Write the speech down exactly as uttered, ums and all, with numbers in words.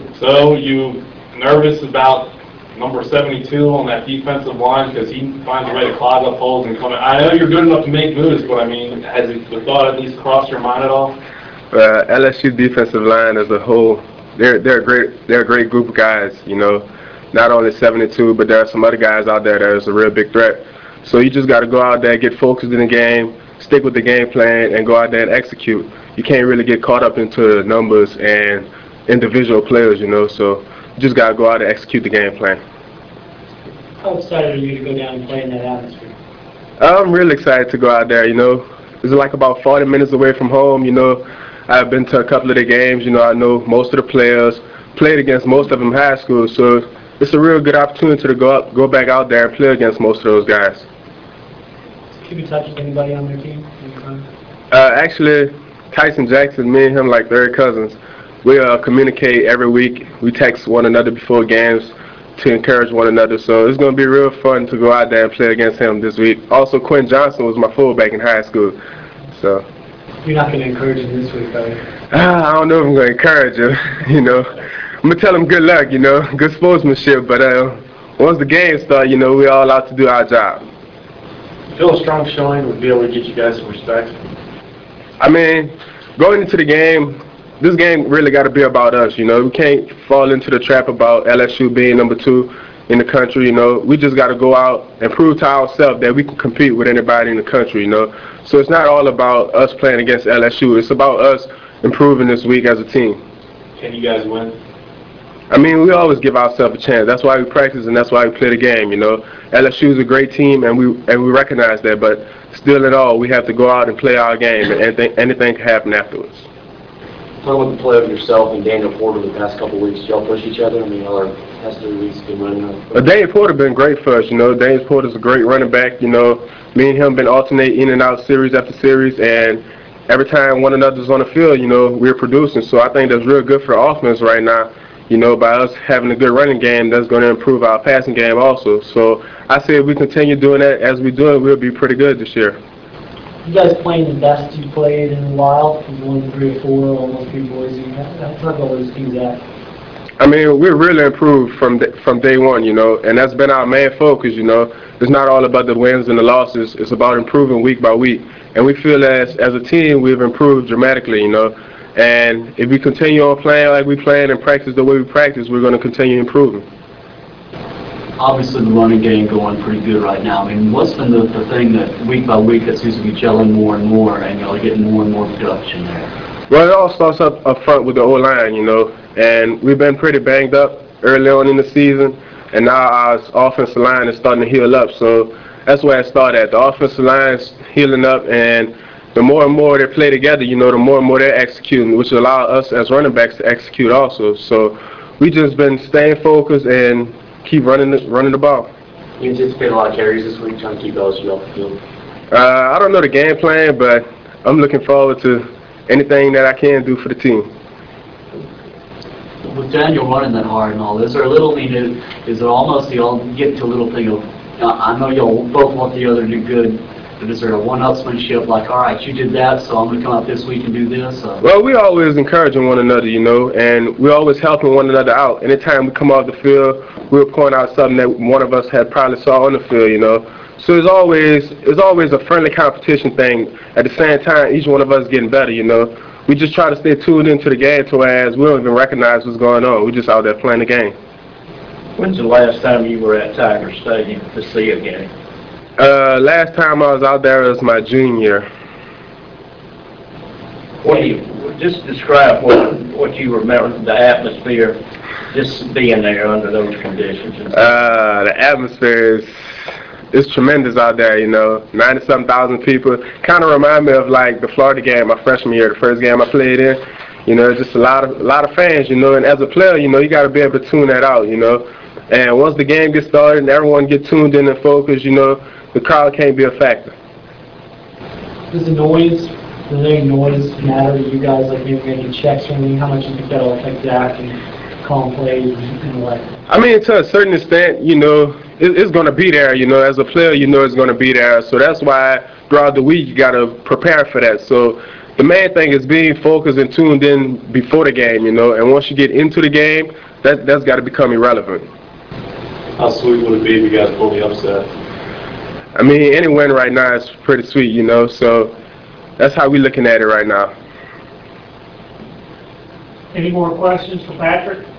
So you nervous about number seventy-two on that defensive line because he finds a way to clog up holes and come in? I know you're good enough to make moves, but I mean, has it, the thought at least crossed your mind at all? Uh, L S U defensive line as a whole, they're they're a great they're a great group of guys. You know, not only seventy-two, but there are some other guys out there that is a real big threat. So you just got to go out there, get focused in the game, stick with the game plan, and go out there and execute. You can't really get caught up into numbers and individual players. You know, so you just got to go out and execute the game plan. How excited are you to go down and play in that atmosphere? I'm really excited to go out there. You know, it's like about forty minutes away from home. You know, I've been to a couple of the games. You know, I know most of the players, played against most of them in high school. So it's a real good opportunity to go up, go back out there and play against most of those guys. Keep in touch with anybody on their team? Uh, actually, Tyson Jackson, me and him like third cousins. We uh, communicate every week. We text one another before games to encourage one another. So it's going to be real fun to go out there and play against him this week. Also, Quinn Johnson was my fullback in high school. So you're not going to encourage him this week, are you? Uh, I don't know if I'm going to encourage him. You know, I'm going to tell him good luck, you know, good sportsmanship. But uh, once the game starts, you know, we're all out to do our job. You feel a strong showing would be able to get you guys some respect? I mean, going into the game, this game really got to be about us, you know. We can't fall into the trap about L S U being number two in the country, you know. We just got to go out and prove to ourselves that we can compete with anybody in the country, you know. So it's not all about us playing against L S U. It's about us improving this week as a team. Can you guys win? I mean, we always give ourselves a chance. That's why we practice and that's why we play the game, you know. L S U is a great team, and we and we recognize that. But still in all, we have to go out and play our game, and anything, anything can happen afterwards. Talk about the play of yourself and Daniel Porter the past couple of weeks. Did y'all push each other? I mean, our past three weeks been running up. Uh, Daniel Porter been great for us, you know. Daniel Porter's a great running back, you know. Me and him been alternating in and out series after series, and every time one another's on the field, you know, we're producing. So I think that's real good for the offense right now. You know, by us having a good running game, that's going to improve our passing game also. So I say if we continue doing that as we do it, we'll be pretty good this year. You guys playing the best you played in a while? You've won three or four, almost three boys. Talk about those teams at. I mean, we're really improved from the, from day one, you know, and that's been our main focus, you know. It's not all about the wins and the losses. It's about improving week by week. And we feel as, as a team, we've improved dramatically, you know. And if we continue on playing like we playing and practice the way we practice, we're going to continue improving. Obviously, the running game going pretty good right now. I mean, what's been the, the thing that week by week that seems to be gelling more and more, and y'all are getting more and more production there? Well, it all starts up, up front with the O-line, you know, and we've been pretty banged up early on in the season, and now our offensive line is starting to heal up. So that's where I started at. The offensive line is healing up, and the more and more they play together, you know, the more and more they're executing, which allows us as running backs to execute also. So we just been staying focused and keep running the, running the ball. You anticipate a lot of carries this week, trying to keep L S U off the field? Uh, I don't know the game plan, but I'm looking forward to anything that I can do for the team. With Daniel running that hard and all, is there a little, I mean, is, is it almost y'all get to a little thing of, I know y'all both want the other to do good, but is there a one-upsmanship like, all right, you did that, so I'm going to come out this week and do this? Uh, well, we always encouraging one another, you know, and we're always helping one another out. Anytime we come off the field, we'll point out something that one of us had probably saw on the field, you know. So it's always it's always a friendly competition thing. At the same time, each one of us getting better, you know. We just try to stay tuned into the game to whereas we don't even recognize what's going on. We're just out there playing the game. When's the last time you were at Tiger Stadium to see a game? Uh, last time I was out there was my junior year. What do you just describe what what you remember the atmosphere, just being there under those conditions? Uh, the atmosphere is it's tremendous out there, you know. ninety-something thousand people. Kind of remind me of like the Florida game, my freshman year, the first game I played in. You know, just a lot of a lot of fans, you know. And as a player, you know, you got to be able to tune that out, you know. And once the game gets started and everyone get tuned in and focused, you know, the crowd can't be a factor. Does the noise, does any noise matter to you guys, like maybe making checks or anything? How much do you think that'll affect Zach and calling plays and the like? I mean, to a certain extent, you know, it, it's going to be there. You know, as a player, you know it's going to be there. So that's why throughout the week you got to prepare for that. So The main thing is being focused and tuned in before the game, you know, and once you get into the game, that, that's got to become irrelevant. How sweet would it be if you guys pull the upset? I mean, any win right now is pretty sweet, you know, so that's how we're looking at it right now. Any more questions for Patrick?